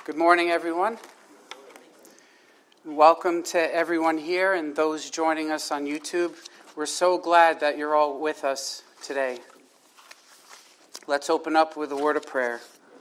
Good morning, everyone. Welcome to everyone here and those joining us on YouTube. We're so glad that you're all with us today. Let's open up with a word of prayer.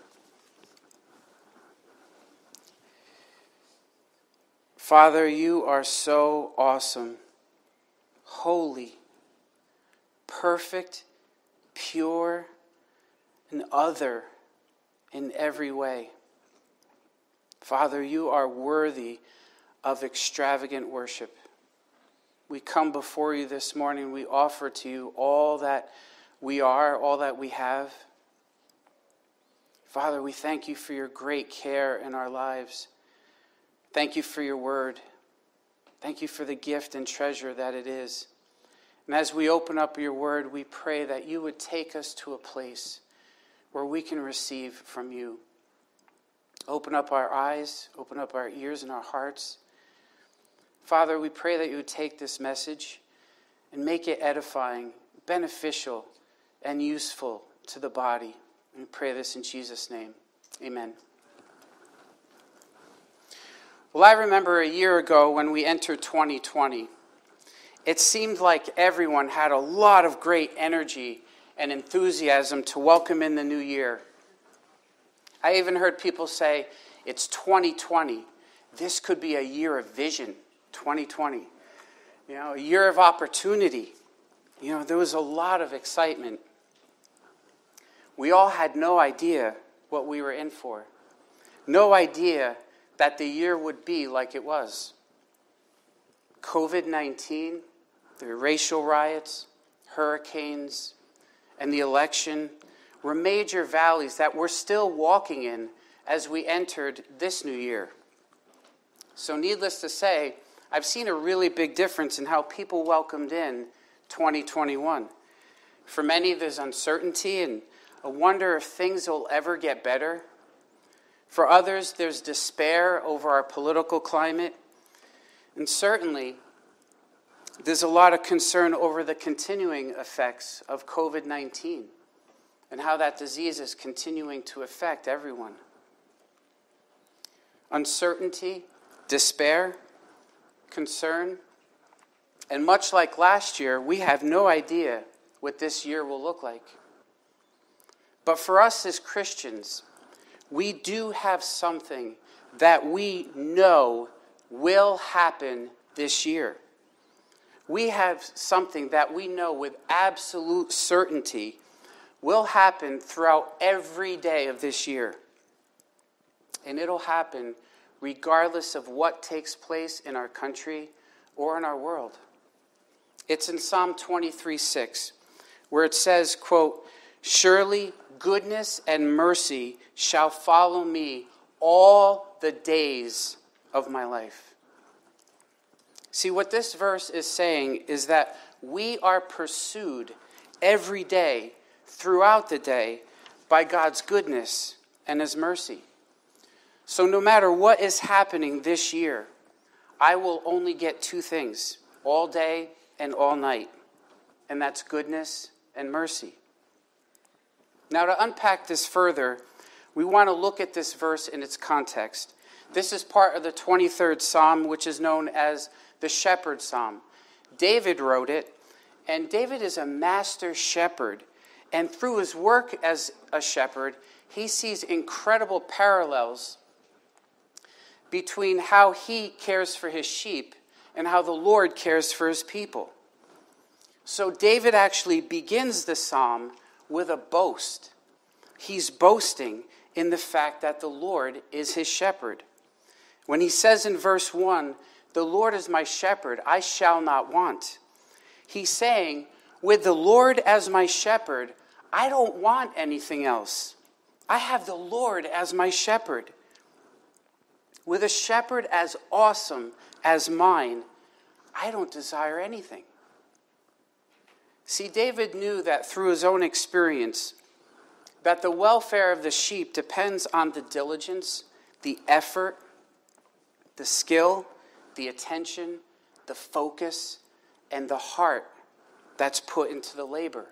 Father, you are so awesome, holy, perfect, pure, and other in every way. Father, you are worthy of extravagant worship. We come before you this morning. We offer to you all that we are, all that we have. Father, we thank you for your great care in our lives. Thank you for your word. Thank you for the gift and treasure that it is. And as we open up your word, we pray that you would take us to a place where we can receive from you. Open up our eyes, open up our ears and our hearts. Father, we pray that you would take this message and make it edifying, beneficial, and useful to the body. We pray this in Jesus' name. Amen. Well, I remember a year ago when we entered 2020, it seemed like everyone had a lot of great energy and enthusiasm to welcome in the new year. I even heard people say, it's 2020. This could be a year of vision, 2020. A year of opportunity. There was a lot of excitement. We all had no idea what we were in for. No idea that the year would be like it was. COVID-19, the racial riots, hurricanes, and the election were major valleys that we're still walking in as we entered this new year. So needless to say, I've seen a really big difference in how people welcomed in 2021. For many, there's uncertainty and a wonder if things will ever get better. For others, there's despair over our political climate. And certainly, there's a lot of concern over the continuing effects of COVID-19. And how that disease is continuing to affect everyone. Uncertainty, despair, concern, and much like last year, we have no idea what this year will look like. But for us as Christians, we do have something that we know will happen this year. We have something that we know with absolute certainty will happen throughout every day of this year. And it'll happen regardless of what takes place in our country or in our world. It's in Psalm 23:6, where it says, quote, "Surely goodness and mercy shall follow me all the days of my life." See, what this verse is saying is that we are pursued every day throughout the day by God's goodness and his mercy. So no matter what is happening this year, I will only get two things, all day and all night, and that's goodness and mercy. Now to unpack this further, we want to look at this verse in its context. This is part of the 23rd Psalm, which is known as the Shepherd Psalm. David wrote it, and David is a master shepherd. And through his work as a shepherd, he sees incredible parallels between how he cares for his sheep and how the Lord cares for his people. So David actually begins the psalm with a boast. He's boasting in the fact that the Lord is his shepherd. When he says in verse 1, "The Lord is my shepherd, I shall not want," he's saying, with the Lord as my shepherd, I don't want anything else. I have the Lord as my shepherd. With a shepherd as awesome as mine, I don't desire anything. See, David knew that through his own experience, that the welfare of the sheep depends on the diligence, the effort, the skill, the attention, the focus, and the heart that's put into the labor.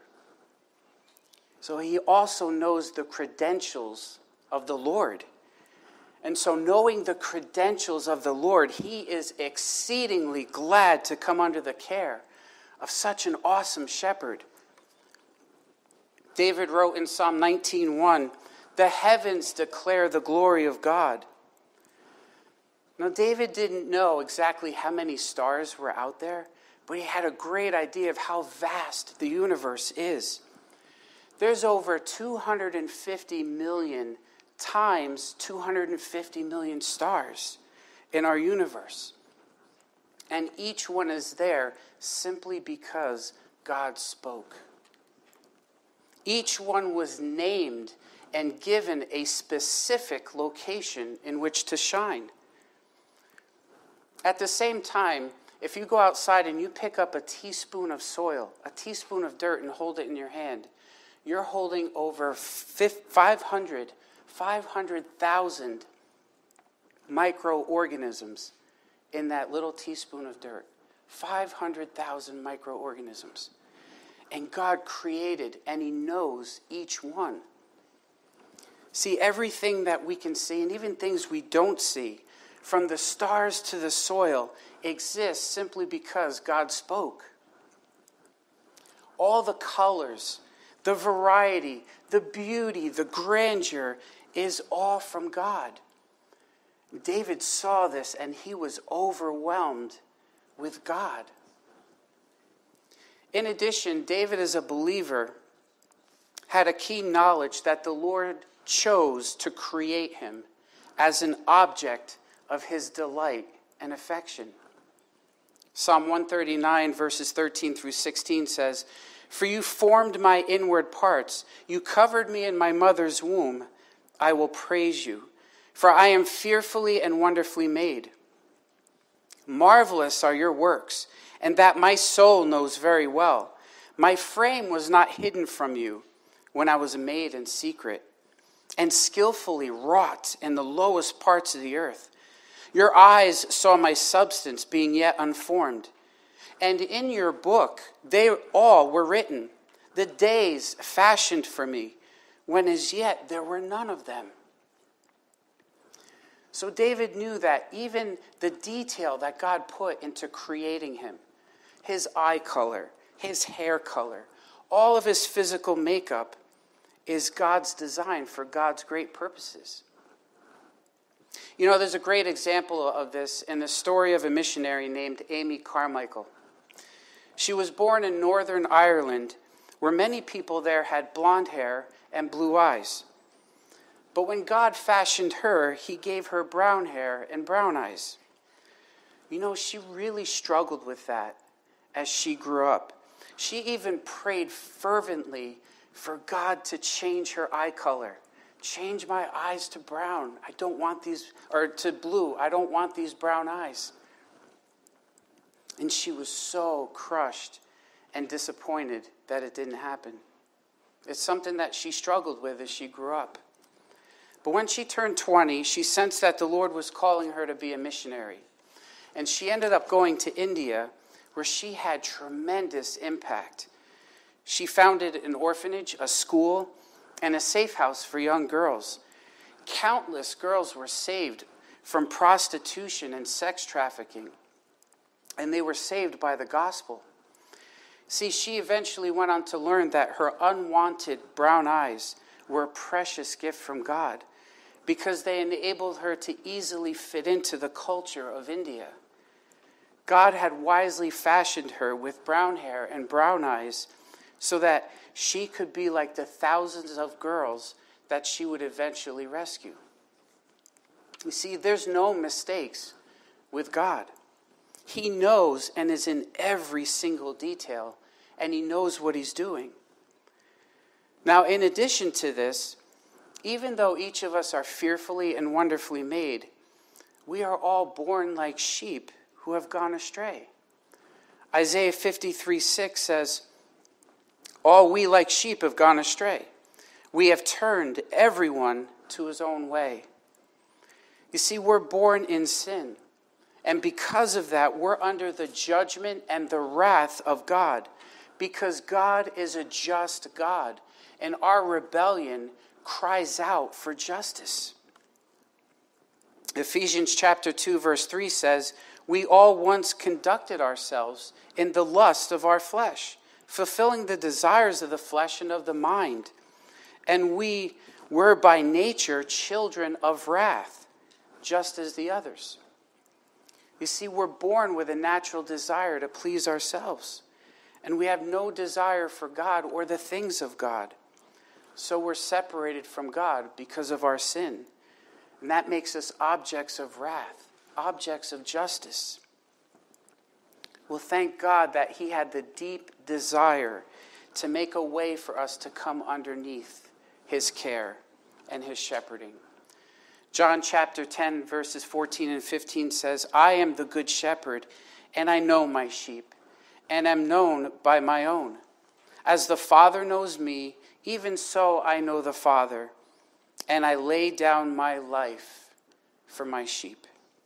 So he also knows the credentials of the Lord. And so knowing the credentials of the Lord, he is exceedingly glad to come under the care of such an awesome shepherd. David wrote in Psalm 19:1, "The heavens declare the glory of God." Now, David didn't know exactly how many stars were out there, but he had a great idea of how vast the universe is. There's over 250 million times 250 million stars in our universe. And each one is there simply because God spoke. Each one was named and given a specific location in which to shine. At the same time, if you go outside and you pick up a teaspoon of soil, a teaspoon of dirt, and hold it in your hand, you're holding over 500,000 microorganisms in that little teaspoon of dirt. 500,000 microorganisms. And God created, and he knows each one. See, everything that we can see, and even things we don't see, from the stars to the soil, exists simply because God spoke. All the colors, the variety, the beauty, the grandeur is all from God. David saw this and he was overwhelmed with God. In addition, David, as a believer, had a keen knowledge that the Lord chose to create him as an object of his delight and affection. Psalm 139, verses 13 through 16 says, "For you formed my inward parts. You covered me in my mother's womb. I will praise you, for I am fearfully and wonderfully made. Marvelous are your works, and that my soul knows very well. My frame was not hidden from you when I was made in secret, and skillfully wrought in the lowest parts of the earth. Your eyes saw my substance being yet unformed. And in your book they all were written, the days fashioned for me, when as yet there were none of them." So David knew that even the detail that God put into creating him, his eye color, his hair color, all of his physical makeup, is God's design for God's great purposes. You know, there's a great example of this in the story of a missionary named Amy Carmichael. She was born in Northern Ireland, where many people there had blonde hair and blue eyes. But when God fashioned her, he gave her brown hair and brown eyes. You know, she really struggled with that as she grew up. She even prayed fervently for God to change her eye color. Change my eyes to brown. I don't want these, or to blue. I don't want these brown eyes. And she was so crushed and disappointed that it didn't happen. It's something that she struggled with as she grew up. But when she turned 20, she sensed that the Lord was calling her to be a missionary. And she ended up going to India, where she had tremendous impact. She founded an orphanage, a school, and a safe house for young girls. Countless girls were saved from prostitution and sex trafficking, and they were saved by the gospel. See, she eventually went on to learn that her unwanted brown eyes were a precious gift from God because they enabled her to easily fit into the culture of India. God had wisely fashioned her with brown hair and brown eyes so that she could be like the thousands of girls that she would eventually rescue. You see, there's no mistakes with God. He knows and is in every single detail, and he knows what he's doing. Now, in addition to this, even though each of us are fearfully and wonderfully made, we are all born like sheep who have gone astray. Isaiah 53:6 says, "All we like sheep have gone astray. We have turned everyone to his own way." You see, we're born in sin. And because of that, we're under the judgment and the wrath of God. Because God is a just God. And our rebellion cries out for justice. Ephesians chapter 2, verse 3 says, "We all once conducted ourselves in the lust of our flesh, fulfilling the desires of the flesh and of the mind. And we were by nature children of wrath, just as the others." You see, we're born with a natural desire to please ourselves, and we have no desire for God or the things of God. So we're separated from God because of our sin. And that makes us objects of wrath, objects of justice. Well, thank God that he had the deep desire to make a way for us to come underneath his care and his shepherding. John chapter 10, verses 14 and 15 says, "I am the good shepherd, and I know my sheep, and am known by my own. As the Father knows me, even so I know the Father, and I lay down my life for my sheep."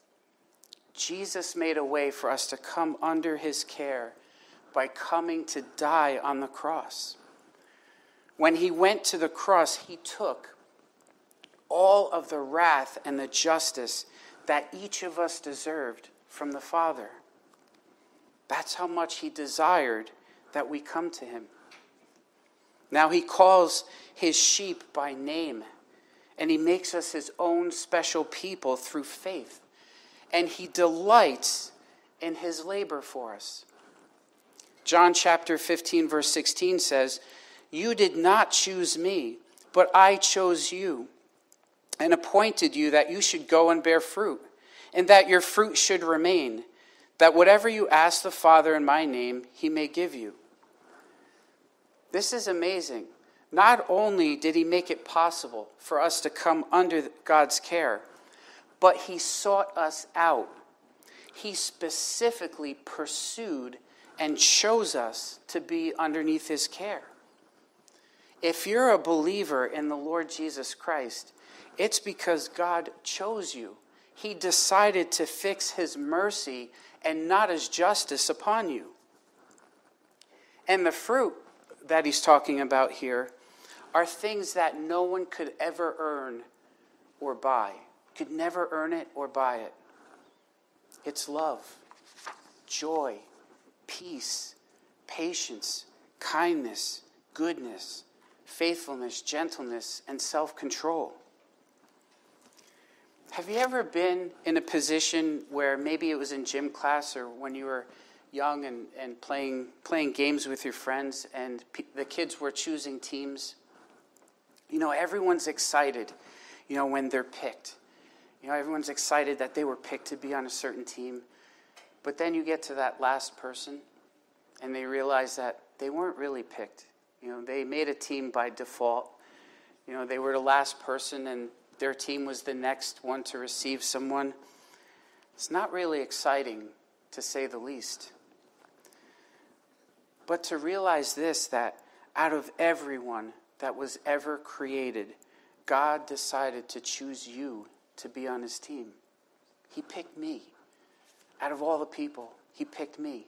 Jesus made a way for us to come under his care by coming to die on the cross. When he went to the cross, he took all of the wrath and the justice that each of us deserved from the Father. That's how much he desired that we come to him. Now he calls his sheep by name, and he makes us his own special people through faith. And he delights in his labor for us. John chapter 15, verse 16 says, "You did not choose me, but I chose you and appointed you that you should go and bear fruit, and that your fruit should remain, that whatever you ask the Father in my name, he may give you." This is amazing. Not only did he make it possible for us to come under God's care, but he sought us out. He specifically pursued and chose us to be underneath his care. If you're a believer in the Lord Jesus Christ, it's because God chose you. He decided to fix his mercy and not his justice upon you. And the fruit that he's talking about here are things that no one could ever earn or buy. Could never earn it or buy it. It's love, joy, peace, patience, kindness, goodness, faithfulness, gentleness, and self-control. Have you ever been in a position where maybe it was in gym class or when you were young and playing games with your friends, and the kids were choosing teams? You know, everyone's excited, when they're picked. Everyone's excited that they were picked to be on a certain team. But then you get to that last person, and they realize that they weren't really picked. They made a team by default. They were the last person, and their team was the next one to receive someone. It's not really exciting, to say the least. But to realize this, that out of everyone that was ever created, God decided to choose you to be on his team. He picked me. Out of all the people, he picked me.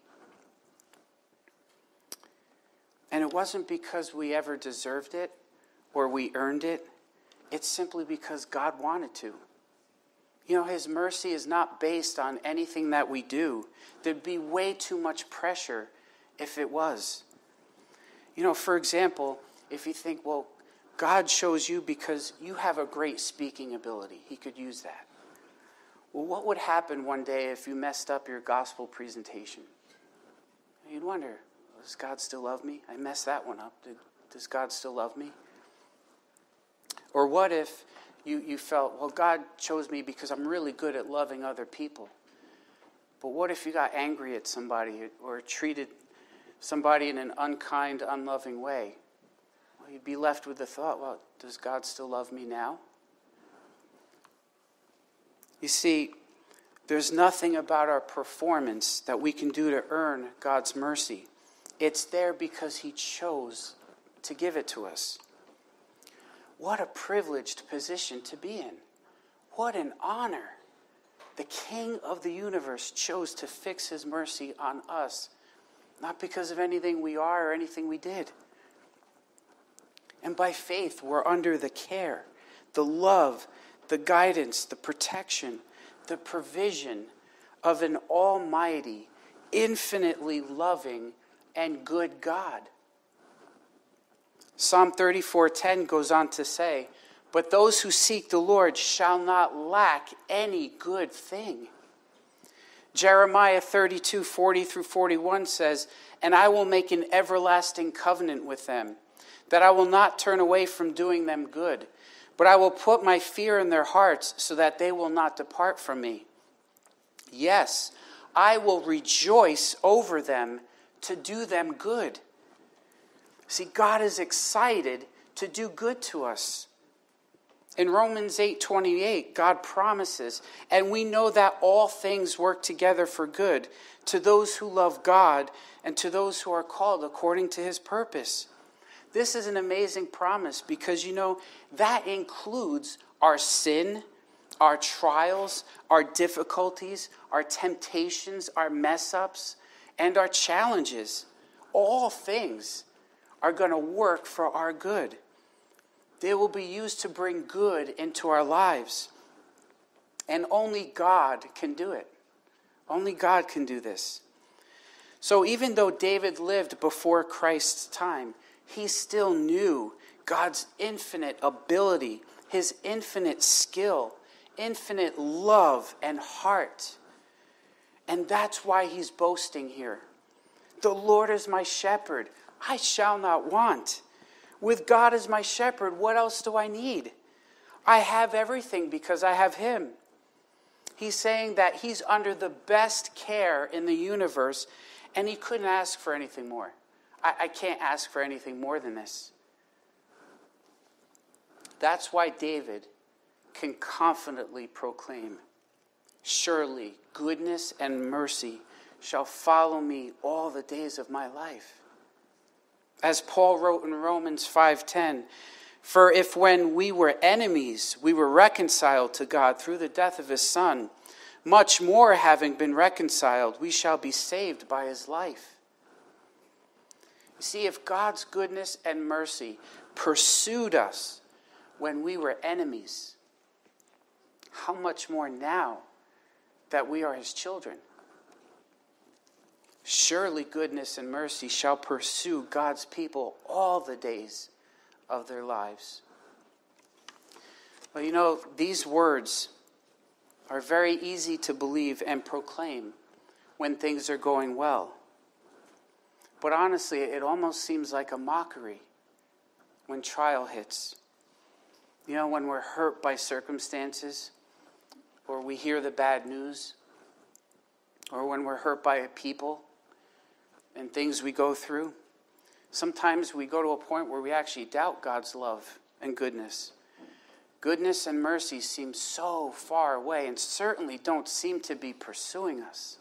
And it wasn't because we ever deserved it or we earned it. It's simply because God wanted to. His mercy is not based on anything that we do. There'd be way too much pressure if it was. For example, if you think, well, God chose you because you have a great speaking ability. He could use that. Well, what would happen one day if you messed up your gospel presentation? You'd wonder, does God still love me? I messed that one up. Does God still love me? Or what if you felt, well, God chose me because I'm really good at loving other people. But what if you got angry at somebody or treated somebody in an unkind, unloving way? You'd be left with the thought, well, does God still love me now? You see, there's nothing about our performance that we can do to earn God's mercy. It's there because he chose to give it to us. What a privileged position to be in. What an honor. The King of the universe chose to fix his mercy on us, not because of anything we are or anything we did. And by faith, we're under the care, the love, the guidance, the protection, the provision of an almighty, infinitely loving, and good God. Psalm 34:10 goes on to say, "But those who seek the Lord shall not lack any good thing." Jeremiah 32:40 through 41 says, "And I will make an everlasting covenant with them, that I will not turn away from doing them good, but I will put my fear in their hearts so that they will not depart from me. Yes, I will rejoice over them to do them good." See, God is excited to do good to us. In Romans 8:28, God promises, "And we know that all things work together for good to those who love God and to those who are called according to his purpose." This is an amazing promise because, that includes our sin, our trials, our difficulties, our temptations, our mess-ups, and our challenges. All things are going to work for our good. They will be used to bring good into our lives. And only God can do it. Only God can do this. So even though David lived before Christ's time, he still knew God's infinite ability, his infinite skill, infinite love and heart. And that's why he's boasting here. "The Lord is my shepherd, I shall not want. With God as my shepherd, what else do I need? I have everything because I have him." He's saying that he's under the best care in the universe, and he couldn't ask for anything more. I can't ask for anything more than this. That's why David can confidently proclaim, "Surely goodness and mercy shall follow me all the days of my life." As Paul wrote in Romans 5:10, "For if when we were enemies, we were reconciled to God through the death of his Son, much more having been reconciled, we shall be saved by his life." You see, if God's goodness and mercy pursued us when we were enemies, how much more now that we are his children? Surely goodness and mercy shall pursue God's people all the days of their lives. Well, these words are very easy to believe and proclaim when things are going well. But honestly, it almost seems like a mockery when trial hits. When we're hurt by circumstances, or we hear the bad news, or when we're hurt by people and things we go through. Sometimes we go to a point where we actually doubt God's love and goodness. Goodness and mercy seem so far away and certainly don't seem to be pursuing us.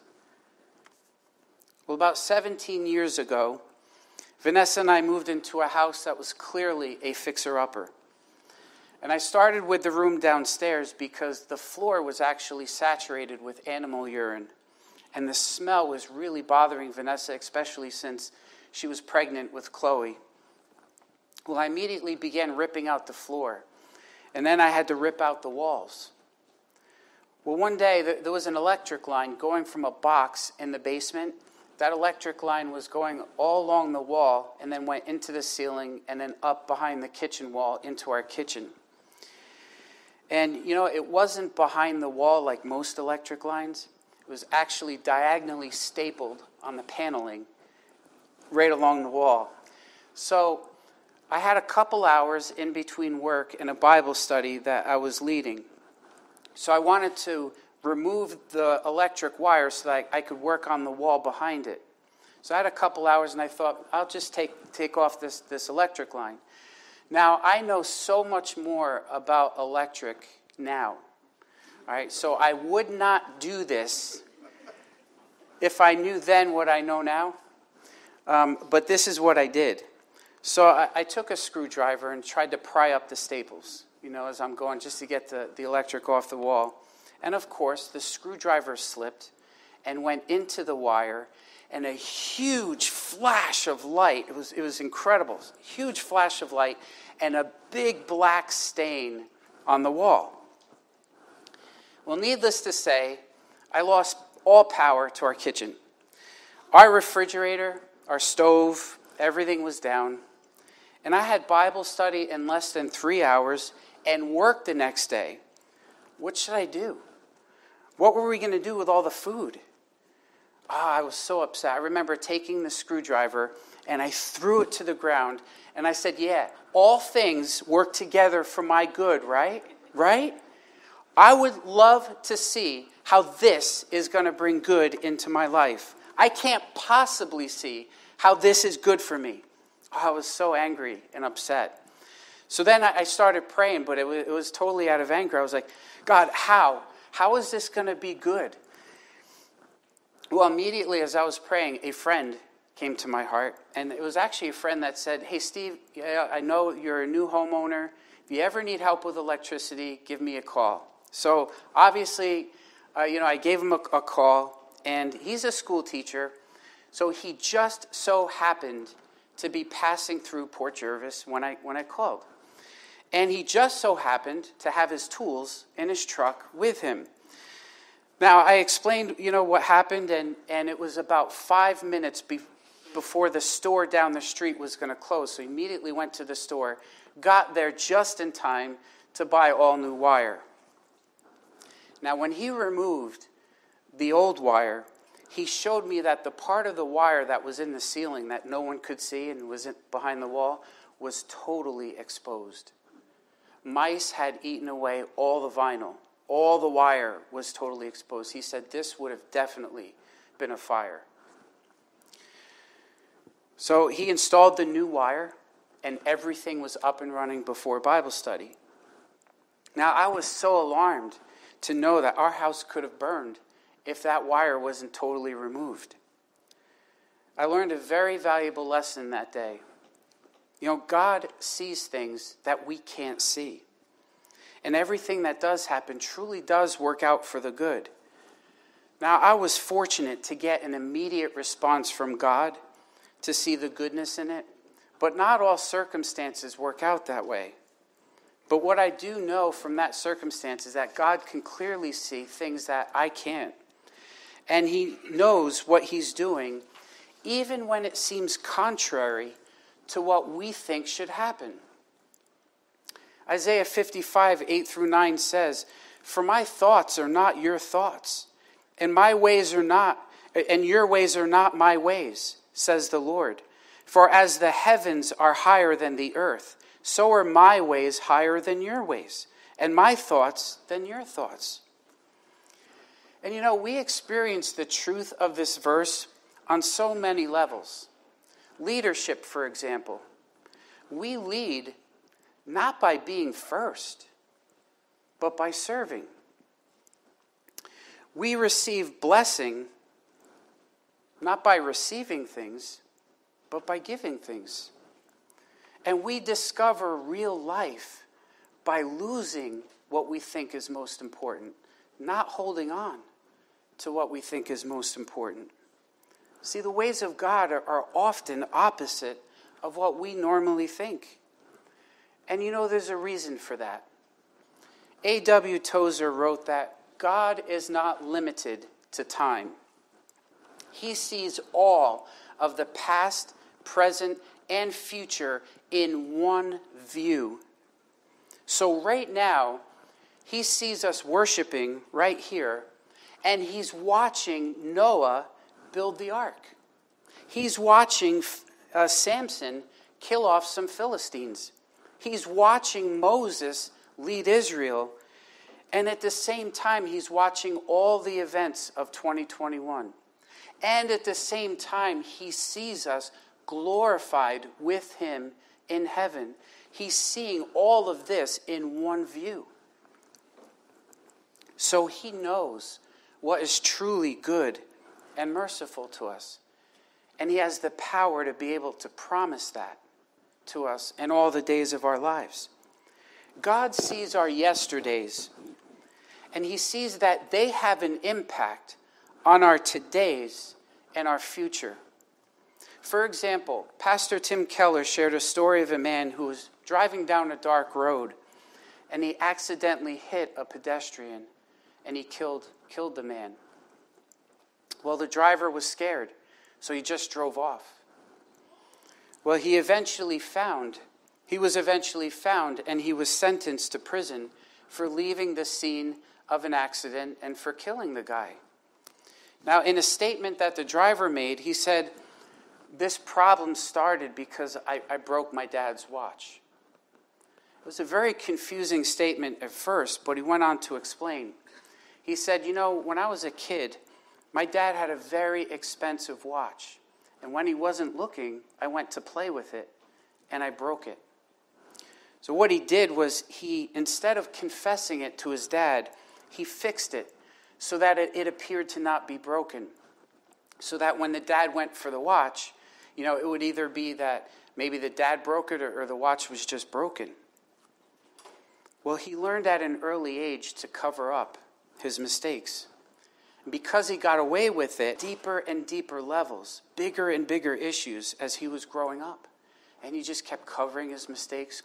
Well, about 17 years ago, Vanessa and I moved into a house that was clearly a fixer-upper. And I started with the room downstairs because the floor was actually saturated with animal urine. And the smell was really bothering Vanessa, especially since she was pregnant with Chloe. Well, I immediately began ripping out the floor. And then I had to rip out the walls. Well, one day there was an electric line going from a box in the basement. That electric line was going all along the wall and then went into the ceiling and then up behind the kitchen wall into our kitchen. And, it wasn't behind the wall like most electric lines. It was actually diagonally stapled on the paneling right along the wall. So I had a couple hours in between work and a Bible study that I was leading. So I wanted to remove the electric wire so that I could work on the wall behind it. So I had a couple hours and I thought, I'll just take off this electric line. Now, I know so much more about electric now. All right, so I would not do this if I knew then what I know now. But this is what I did. So I took a screwdriver and tried to pry up the staples, as I'm going, just to get the electric off the wall. And of course, the screwdriver slipped and went into the wire, and a huge flash of light. It was incredible. Huge flash of light and a big black stain on the wall. Well, needless to say, I lost all power to our kitchen. Our refrigerator, our stove, everything was down. And I had Bible study in less than 3 hours and work the next day. What should I do? What were we going to do with all the food? I was so upset. I remember taking the screwdriver and I threw it to the ground. And I said, yeah, all things work together for my good, right? Right? I would love to see how this is going to bring good into my life. I can't possibly see how this is good for me. I was so angry and upset. So then I started praying, but it was totally out of anger. I was like, God, how? How is this going to be good? Well, immediately as I was praying, a friend came to my heart. And it was actually a friend that said, hey, Steve, I know you're a new homeowner. If you ever need help with electricity, give me a call. So obviously, I gave him a call. And he's a school teacher. So he just so happened to be passing through Port Jervis when I called. And he just so happened to have his tools in his truck with him. Now, I explained, what happened, and it was about 5 minutes before the store down the street was going to close. So he immediately went to the store, got there just in time to buy all new wire. Now, when he removed the old wire, he showed me that the part of the wire that was in the ceiling that no one could see and was behind the wall was totally exposed. Mice had eaten away all the vinyl. All the wire was totally exposed. He said this would have definitely been a fire. So he installed the new wire, and everything was up and running before Bible study. Now, I was so alarmed to know that our house could have burned if that wire wasn't totally removed. I learned a very valuable lesson that day. God sees things that we can't see. And everything that does happen truly does work out for the good. Now, I was fortunate to get an immediate response from God to see the goodness in it, but not all circumstances work out that way. But what I do know from that circumstance is that God can clearly see things that I can't. And he knows what he's doing, even when it seems contrary to what we think should happen. Isaiah 55, 8-9 says, "For my thoughts are not your thoughts, and your ways are not my ways, says the Lord. For as the heavens are higher than the earth, so are my ways higher than your ways, and my thoughts than your thoughts." And we experience the truth of this verse on so many levels. Leadership, for example. We lead not by being first, but by serving. We receive blessing not by receiving things, but by giving things. And we discover real life by losing what we think is most important, not holding on to what we think is most important. See, the ways of God are often opposite of what we normally think. And there's a reason for that. A.W. Tozer wrote that God is not limited to time. He sees all of the past, present, and future in one view. So right now, he sees us worshiping right here, and he's watching Noah build the ark. He's watching Samson kill off some Philistines. He's watching Moses lead Israel. And at the same time, he's watching all the events of 2021. And at the same time, he sees us glorified with him in heaven. He's seeing all of this in one view. So he knows what is truly good and merciful to us. And he has the power to be able to promise that to us in all the days of our lives. God sees our yesterdays, and he sees that they have an impact on our todays and our future. For example, Pastor Tim Keller shared a story of a man who was driving down a dark road, and he accidentally hit a pedestrian, and he killed the man. Well, the driver was scared, so he just drove off. Well, he was eventually found, and he was sentenced to prison for leaving the scene of an accident and for killing the guy. Now, in a statement that the driver made, he said, "This problem started because I broke my dad's watch." It was a very confusing statement at first, but he went on to explain. He said, when I was a kid, my dad had a very expensive watch. And when he wasn't looking, I went to play with it, and I broke it. So what he did was instead of confessing it to his dad, he fixed it so that it appeared to not be broken. So that when the dad went for the watch, it would either be that maybe the dad broke it or the watch was just broken. Well, he learned at an early age to cover up his mistakes. And because he got away with it, deeper and deeper levels, bigger and bigger issues as he was growing up. And he just kept covering his mistakes.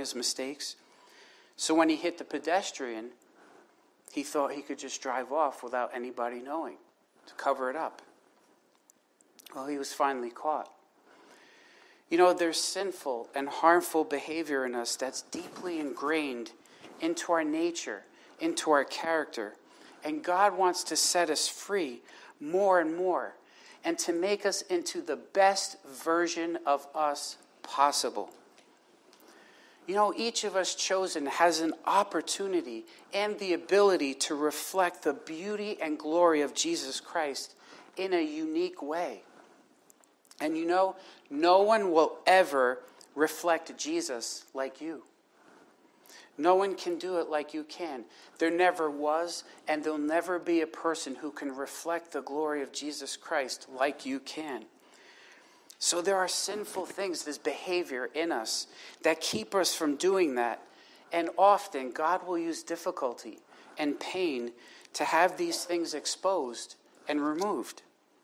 So when he hit the pedestrian, he thought he could just drive off without anybody knowing, to cover it up. Well, he was finally caught. There's sinful and harmful behavior in us that's deeply ingrained into our nature, into our character. And God wants to set us free more and more and to make us into the best version of us possible. Each of us chosen has an opportunity and the ability to reflect the beauty and glory of Jesus Christ in a unique way. And no one will ever reflect Jesus like you. No one can do it like you can. There never was, and there'll never be a person who can reflect the glory of Jesus Christ like you can. So there are sinful things, this behavior in us, that keep us from doing that. And often God will use difficulty and pain to have these things exposed and removed.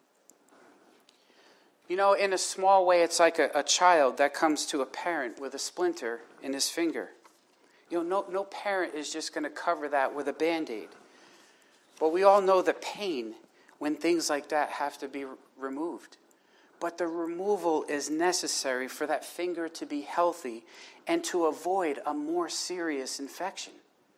In a small way, it's like a child that comes to a parent with a splinter in his finger. No parent is just going to cover that with a Band-Aid. But we all know the pain when things like that have to be removed. But the removal is necessary for that finger to be healthy and to avoid a more serious infection.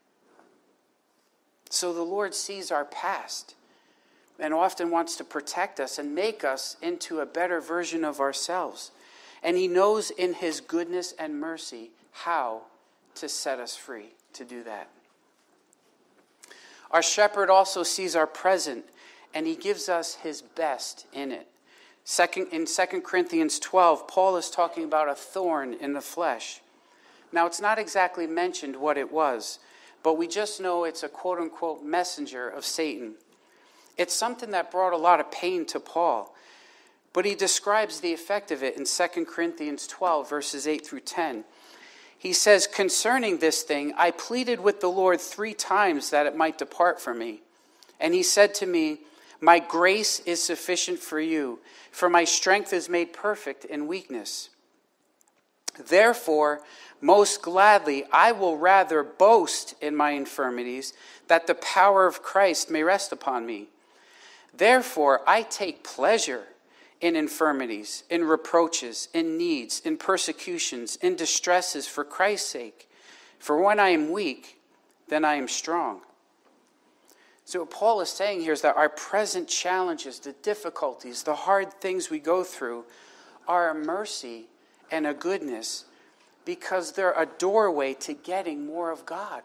So the Lord sees our past and often wants to protect us and make us into a better version of ourselves. And he knows in his goodness and mercy how to set us free to do that. Our shepherd also sees our present, and he gives us his best in it. In 2 Corinthians 12, Paul is talking about a thorn in the flesh. Now, it's not exactly mentioned what it was, but we just know it's a quote-unquote messenger of Satan. It's something that brought a lot of pain to Paul, but he describes the effect of it in 2 Corinthians 12, verses 8 through 10. He says, "Concerning this thing, I pleaded with the Lord 3 times that it might depart from me. And he said to me, my grace is sufficient for you, for my strength is made perfect in weakness. Therefore, most gladly, I will rather boast in my infirmities, that the power of Christ may rest upon me. Therefore, I take pleasure in infirmities, in reproaches, in needs, in persecutions, in distresses for Christ's sake. For when I am weak, then I am strong." So what Paul is saying here is that our present challenges, the difficulties, the hard things we go through are a mercy and a goodness because they're a doorway to getting more of God.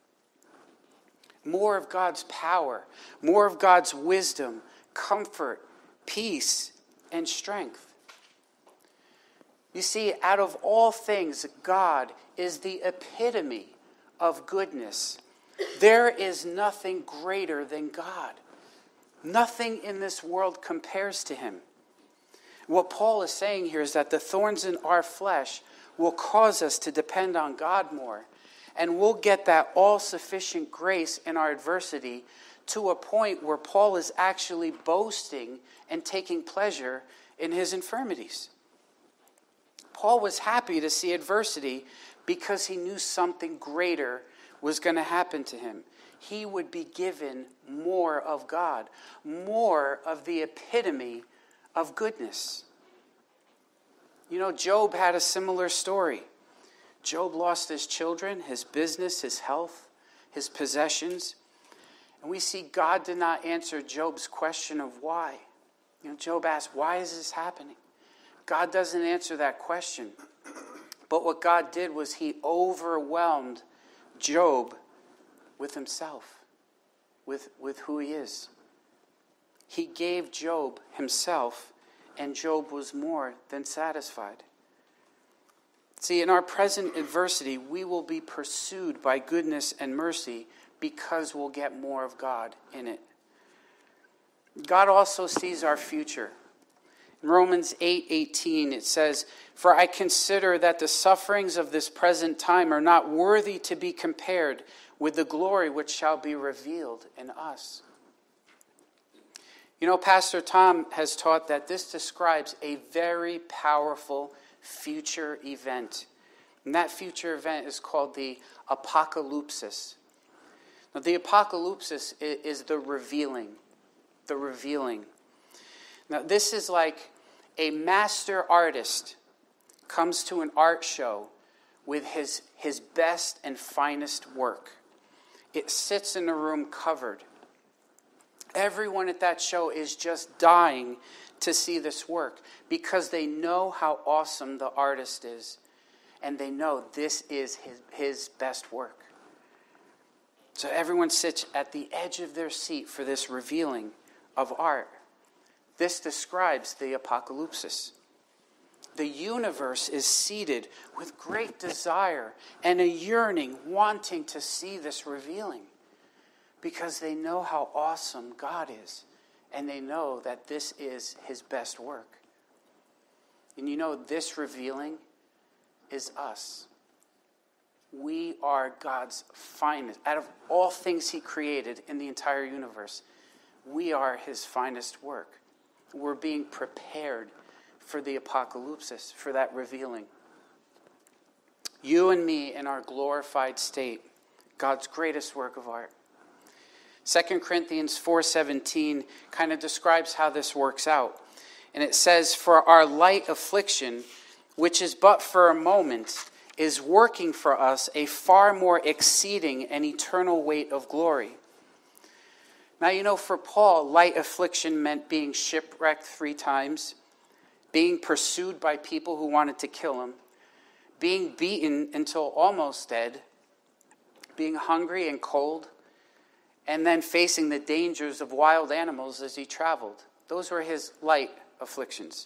More of God's power, more of God's wisdom, comfort, peace, and strength. You see, out of all things, God is the epitome of goodness. There is nothing greater than God. Nothing in this world compares to him. What Paul is saying here is that the thorns in our flesh will cause us to depend on God more. And we'll get that all-sufficient grace in our adversity to a point where Paul is actually boasting and taking pleasure in his infirmities. Paul was happy to see adversity because he knew something greater was going to happen to him. he would be given more of God, more of the epitome of goodness. You know, Job had a similar story. Job lost his children, his business, his health, his possessions. And we see God did not answer Job's question of why. You know, Job asked, why is this happening? God doesn't answer that question. But what God did was he overwhelmed Job with himself, with who he is. He gave Job himself, and Job was more than satisfied. See, in our present adversity, we will be pursued by goodness and mercy because we'll get more of God in it. God also sees our future. In Romans 8:18, it says, "For I consider that the sufferings of this present time are not worthy to be compared with the glory which shall be revealed in us." You know, Pastor Tom has taught that this describes a very powerful future event. And that future event is called the apocalypsis. Now, the apocalypsis is the revealing. The revealing. Now, this is like a master artist comes to an art show with his best and finest work. It sits in a room covered. Everyone at that show is just dying to see this work because they know how awesome the artist is, and they know this is his best work. So everyone sits at the edge of their seat for this revealing of art. This describes the apocalypsis. The universe is seated with great desire and a yearning, wanting to see this revealing because they know how awesome God is, and they know that this is his best work. And you know, this revealing is us. We are God's finest. Out of all things he created in the entire universe, we are his finest work. We're being prepared for the apocalypsis, for that revealing. You and me in our glorified state, God's greatest work of art. 2 Corinthians 4:17 kind of describes how this works out. And it says, "For our light affliction, which is but for a moment, is working for us a far more exceeding and eternal weight of glory." Now, you know, for Paul, light affliction meant being shipwrecked 3 times, being pursued by people who wanted to kill him, being beaten until almost dead, being hungry and cold, and then facing the dangers of wild animals as he traveled. Those were his light afflictions.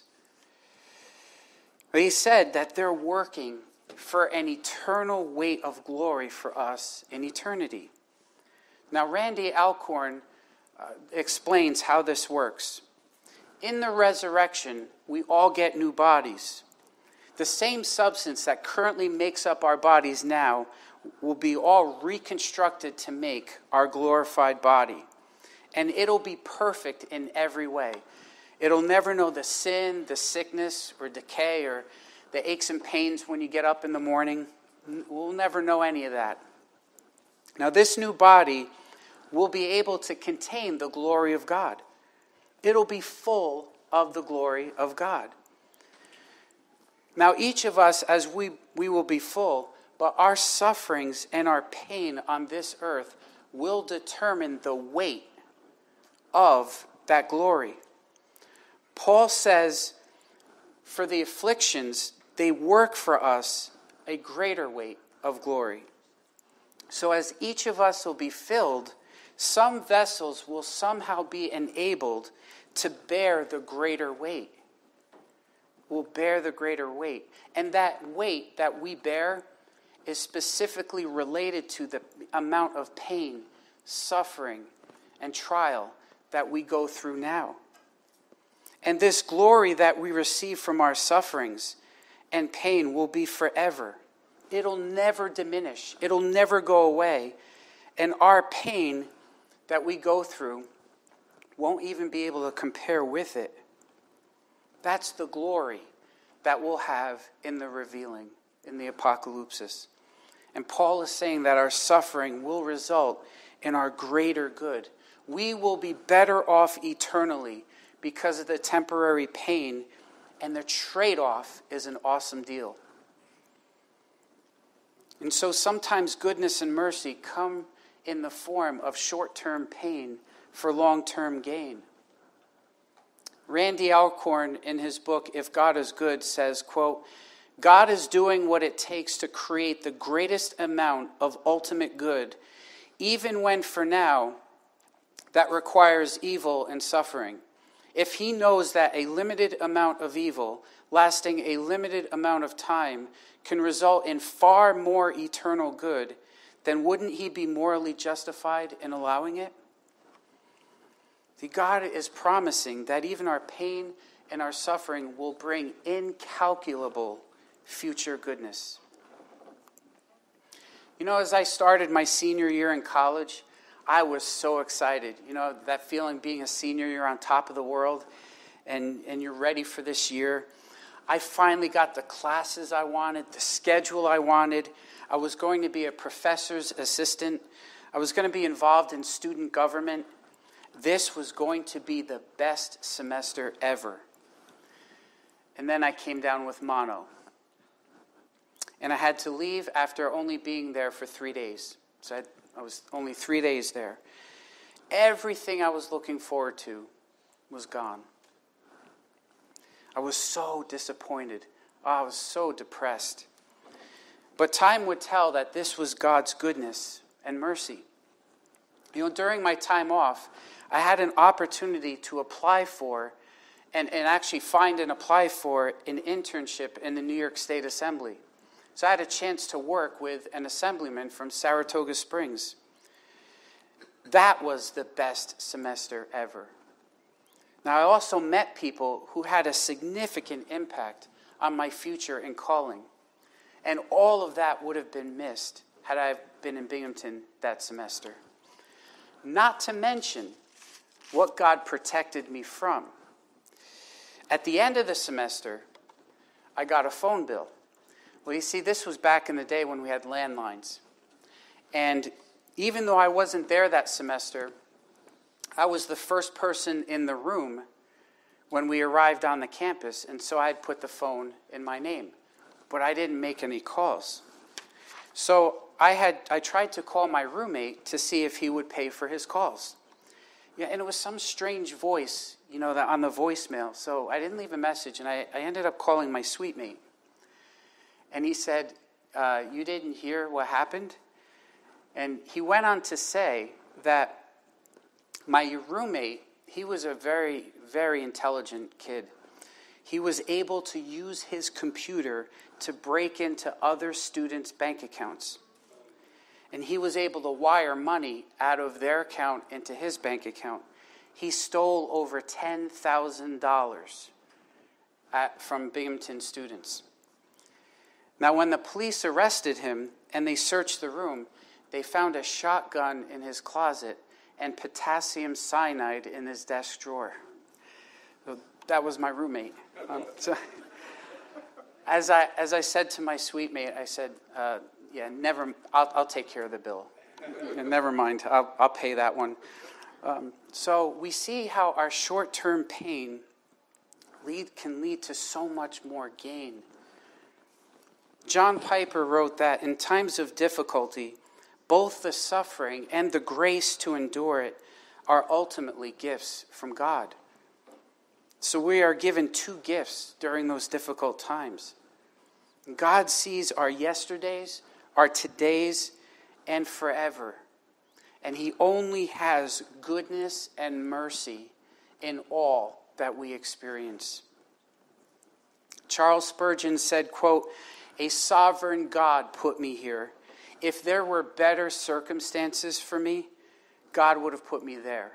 But he said that they're working for an eternal weight of glory for us in eternity. Now, Randy Alcorn explains how this works. In the resurrection, we all get new bodies. The same substance that currently makes up our bodies now will be all reconstructed to make our glorified body. And it'll be perfect in every way. It'll never know the sin, the sickness, or decay, or the aches and pains when you get up in the morning. We'll never know any of that. Now, this new body will be able to contain the glory of God. It'll be full of the glory of God. Now, each of us, as we will be full, but our sufferings and our pain on this earth will determine the weight of that glory. Paul says, for the afflictions, they work for us a greater weight of glory. So as each of us will be filled, some vessels will somehow be enabled to bear the greater weight. Will bear the greater weight. And that weight that we bear is specifically related to the amount of pain, suffering, and trial that we go through now. And this glory that we receive from our sufferings and pain will be forever. It'll never diminish. It'll never go away. And our pain that we go through won't even be able to compare with it. That's the glory that we'll have in the revealing, in the apocalypsis. And Paul is saying that our suffering will result in our greater good. We will be better off eternally because of the temporary pain, and the trade-off is an awesome deal. And so sometimes goodness and mercy come in the form of short-term pain for long-term gain. Randy Alcorn, in his book, If God is Good, says, quote, God is doing what it takes to create the greatest amount of ultimate good, even when for now that requires evil and suffering. If he knows that a limited amount of evil, lasting a limited amount of time, can result in far more eternal good, then wouldn't he be morally justified in allowing it? See, God is promising that even our pain and our suffering will bring incalculable future goodness. You know, as I started my senior year in college, I was so excited. You know, that feeling being a senior, you're on top of the world and you're ready for this year. I finally got the classes I wanted, the schedule I wanted. I was going to be a professor's assistant. I was going to be involved in student government. This was going to be the best semester ever. And then I came down with mono. And I had to leave after only being there for 3 days. So I was only 3 days there. Everything I was looking forward to was gone. I was so disappointed. I was so depressed. But time would tell that this was God's goodness and mercy. You know, during my time off, I had an opportunity to apply for and actually find and apply for an internship in the New York State Assembly. So I had a chance to work with an assemblyman from Saratoga Springs. That was the best semester ever. Now, I also met people who had a significant impact on my future and calling. And all of that would have been missed had I been in Binghamton that semester. Not to mention what God protected me from. At the end of the semester, I got a phone bill. Well, you see, this was back in the day when we had landlines. And even though I wasn't there that semester, I was the first person in the room when we arrived on the campus, and so I had put the phone in my name. But I didn't make any calls. So I tried to call my roommate to see if he would pay for his calls. Yeah, and it was some strange voice, you know, that on the voicemail. So I didn't leave a message, and I ended up calling my suite mate. And he said, you didn't hear what happened? And he went on to say that my roommate, he was a very, very intelligent kid. He was able to use his computer to break into other students' bank accounts. And he was able to wire money out of their account into his bank account. He stole over $10,000 from Binghamton students. Now, when the police arrested him and they searched the room, they found a shotgun in his closet and potassium cyanide in his desk drawer. So that was my roommate. So as I said to my suite mate, I said, I'll take care of the bill. Never mind, I'll pay that one. So we see how our short-term pain can lead to so much more gain. John Piper wrote that in times of difficulty, both the suffering and the grace to endure it are ultimately gifts from God. So we are given two gifts during those difficult times. God sees our yesterdays, our todays, and forever. And he only has goodness and mercy in all that we experience. Charles Spurgeon said, quote, "A sovereign God put me here. If there were better circumstances for me, God would have put me there."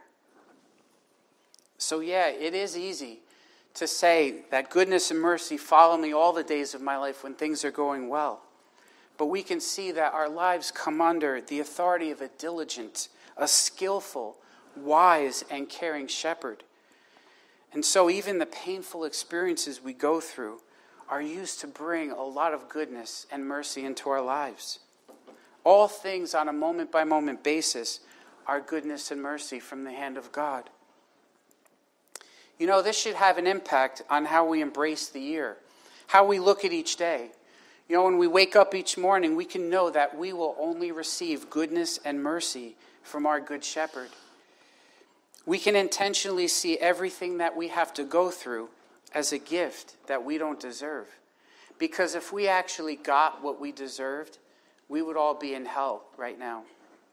So yeah, it is easy to say that goodness and mercy follow me all the days of my life when things are going well. But we can see that our lives come under the authority of a diligent, a skillful, wise, and caring shepherd. And so even the painful experiences we go through are used to bring a lot of goodness and mercy into our lives. All things on a moment-by-moment basis our goodness and mercy from the hand of God. You know, this should have an impact on how we embrace the year, how we look at each day. You know, when we wake up each morning, we can know that we will only receive goodness and mercy from our Good Shepherd. We can intentionally see everything that we have to go through as a gift that we don't deserve. Because if we actually got what we deserved, we would all be in hell right now.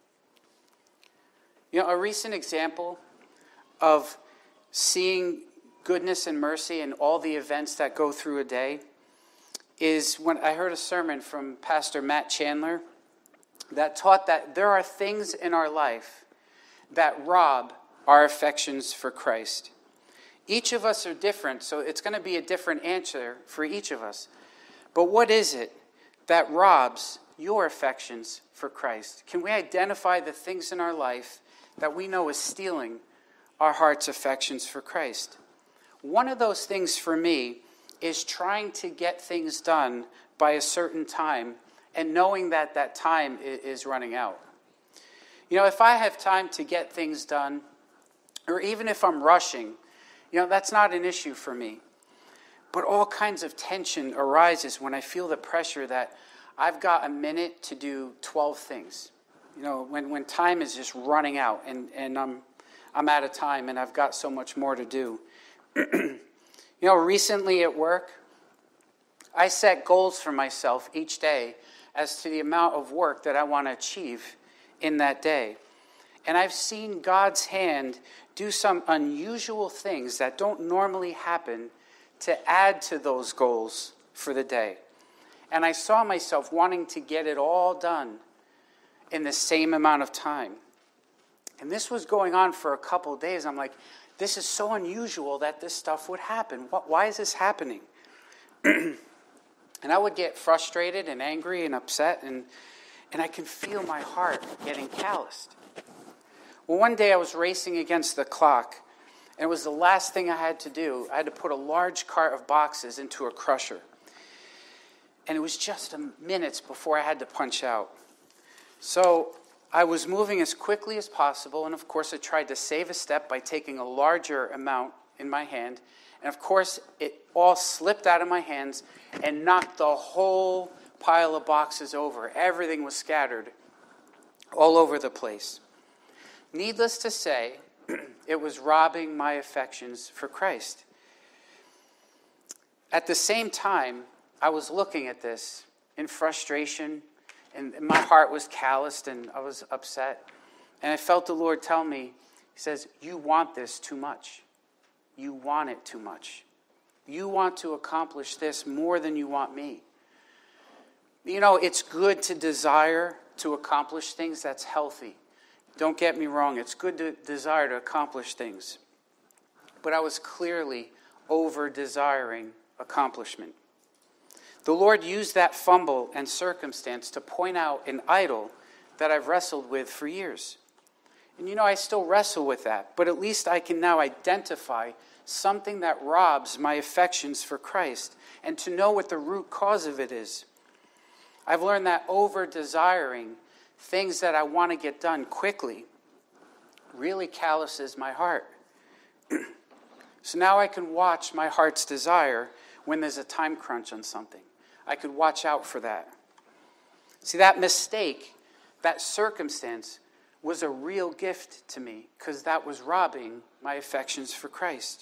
You know, a recent example of seeing goodness and mercy in all the events that go through a day is when I heard a sermon from Pastor Matt Chandler that taught that there are things in our life that rob our affections for Christ. Each of us are different, so it's going to be a different answer for each of us. But what is it that robs your affections for Christ? Can we identify the things in our life that we know is stealing our heart's affections for Christ? One of those things for me is trying to get things done by a certain time and knowing that that time is running out. You know, if I have time to get things done, or even if I'm rushing, you know, that's not an issue for me. But all kinds of tension arises when I feel the pressure that I've got a minute to do 12 things. You know, when time is just running out and I'm out of time and I've got so much more to do. You know, recently at work, I set goals for myself each day as to the amount of work that I want to achieve in that day. And I've seen God's hand do some unusual things that don't normally happen to add to those goals for the day. And I saw myself wanting to get it all done in the same amount of time. And this was going on for a couple of days. I'm like, this is so unusual that this stuff would happen. Why is this happening? And I would get frustrated and angry and upset, and I can feel my heart getting calloused. Well, one day I was racing against the clock, and it was the last thing I had to do. I had to put a large cart of boxes into a crusher. And it was just minutes before I had to punch out. So I was moving as quickly as possible, and of course I tried to save a step by taking a larger amount in my hand. And of course it all slipped out of my hands and knocked the whole pile of boxes over. Everything was scattered all over the place. Needless to say, it was robbing my affections for Christ. At the same time, I was looking at this in frustration, and my heart was calloused, and I was upset. And I felt the Lord tell me, He says, you want this too much. You want it too much. You want to accomplish this more than you want me. You know, it's good to desire to accomplish things. That's healthy. Don't get me wrong. It's good to desire to accomplish things. But I was clearly over-desiring accomplishment. The Lord used that fumble and circumstance to point out an idol that I've wrestled with for years. And you know, I still wrestle with that, but at least I can now identify something that robs my affections for Christ and to know what the root cause of it is. I've learned that over-desiring things that I want to get done quickly really calluses my heart. So now I can watch my heart's desire when there's a time crunch on something. I could watch out for that. See, that mistake, that circumstance, was a real gift to me because that was robbing my affections for Christ.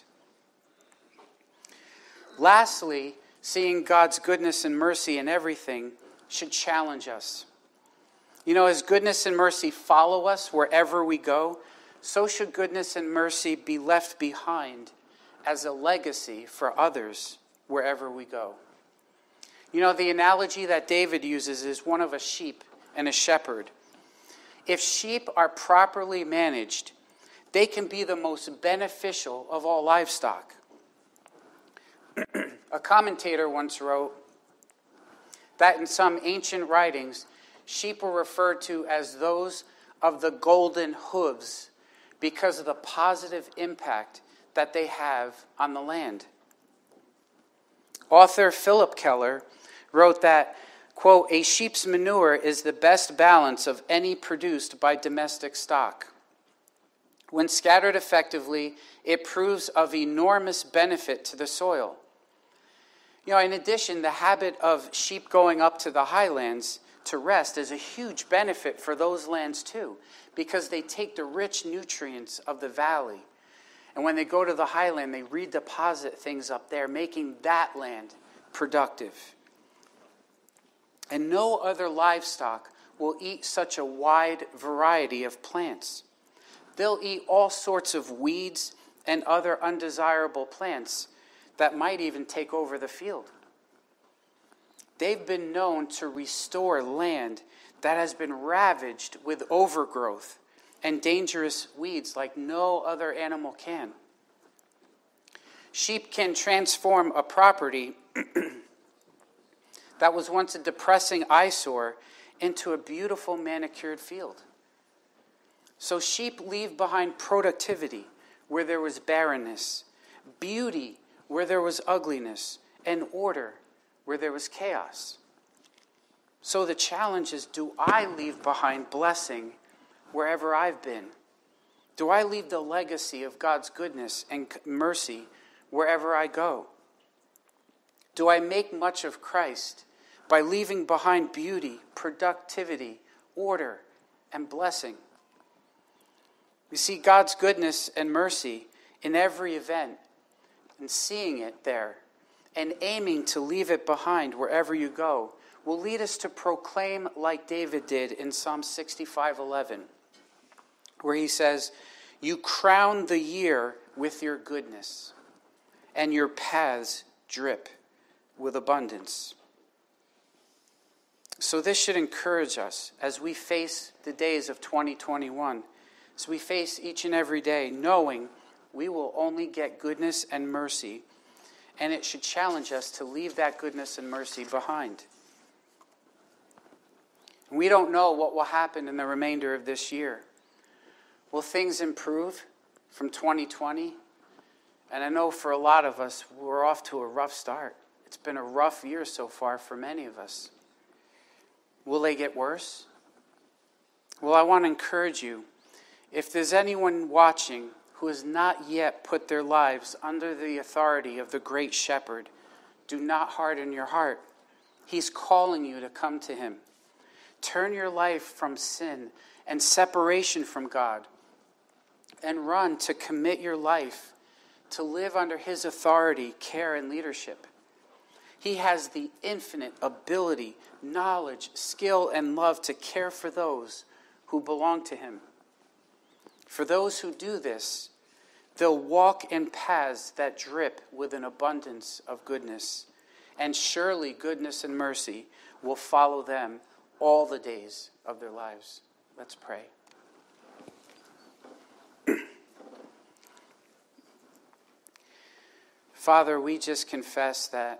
Lastly, seeing God's goodness and mercy in everything should challenge us. You know, as goodness and mercy follow us wherever we go, so should goodness and mercy be left behind as a legacy for others wherever we go. You know, the analogy that David uses is one of a sheep and a shepherd. If sheep are properly managed, they can be the most beneficial of all livestock. A commentator once wrote that in some ancient writings, sheep were referred to as those of the golden hooves because of the positive impact that they have on the land. Author Philip Keller wrote that, quote, a sheep's manure is the best balance of any produced by domestic stock, When scattered effectively, it proves of enormous benefit to the soil. In addition, the habit of sheep going up to the highlands to rest is a huge benefit for those lands too, because they take the rich nutrients of the valley. And when they go to the highland, they redeposit things up there, making that land productive. And no other livestock will eat such a wide variety of plants. They'll eat all sorts of weeds and other undesirable plants that might even take over the field. They've been known to restore land that has been ravaged with overgrowth and dangerous weeds like no other animal can. Sheep can transform a property that was once a depressing eyesore into a beautiful manicured field. So sheep leave behind productivity where there was barrenness, beauty where there was ugliness, and order where there was chaos. So the challenge is, do I leave behind blessing wherever I've been? Do I leave the legacy of God's goodness and mercy wherever I go? Do I make much of Christ by leaving behind beauty, productivity, order, and blessing? You see God's goodness and mercy in every event, and seeing it there, and aiming to leave it behind wherever you go, will lead us to proclaim like David did in Psalm 65:11, where he says, "You crown the year with your goodness, and your paths drip with abundance." So this should encourage us as we face the days of 2021, as we face each and every day, knowing we will only get goodness and mercy, and it should challenge us to leave that goodness and mercy behind. We don't know what will happen in the remainder of this year. Will things improve from 2020? And I know for a lot of us, we're off to a rough start. It's been a rough year so far for many of us. Will they get worse? Well, I want to encourage you, if there's anyone watching who has not yet put their lives under the authority of the great shepherd, do not harden your heart. He's calling you to come to him. Turn your life from sin and separation from God and run to commit your life to live under his authority, care, and leadership. He has the infinite ability, knowledge, skill, and love to care for those who belong to him. For those who do this, they'll walk in paths that drip with an abundance of goodness, and surely goodness and mercy will follow them all the days of their lives. Let's pray. Father, we just confess that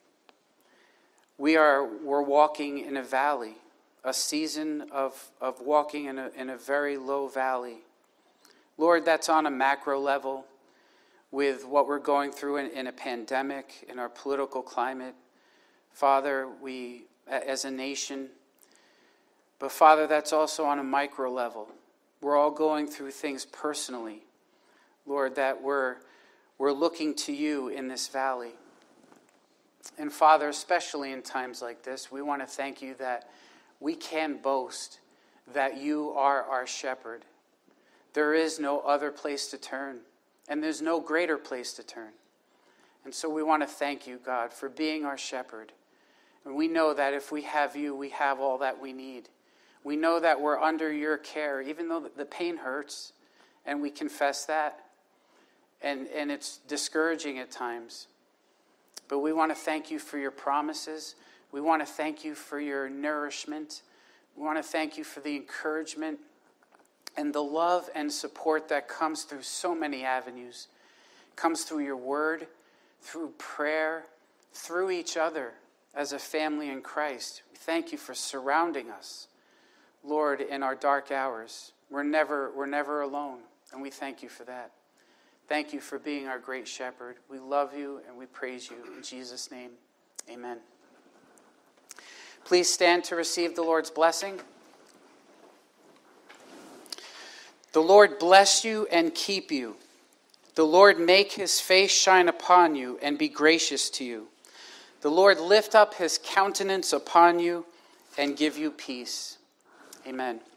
we're walking in a valley, a season of walking in a very low valley. Lord, that's on a macro level with what we're going through in a pandemic, in our political climate. Father, we, as a nation, but Father, that's also on a micro level. We're all going through things personally, Lord, that we're looking to you in this valley. And Father, especially in times like this, we want to thank you that we can boast that you are our shepherd. There is no other place to turn, and there's no greater place to turn. And so we want to thank you, God, for being our shepherd. And we know that if we have you, we have all that we need. We know that we're under your care, even though the pain hurts, and we confess that. And it's discouraging at times. But we want to thank you for your promises. We want to thank you for your nourishment. We want to thank you for the encouragement and the love and support that comes through so many avenues. It comes through your word, through prayer, through each other as a family in Christ. We thank you for surrounding us, Lord, in our dark hours. We're never alone, and we thank you for that. Thank you for being our great shepherd. We love you and we praise you. In Jesus' name, amen. Please stand to receive the Lord's blessing. The Lord bless you and keep you. The Lord make his face shine upon you and be gracious to you. The Lord lift up his countenance upon you and give you peace. Amen.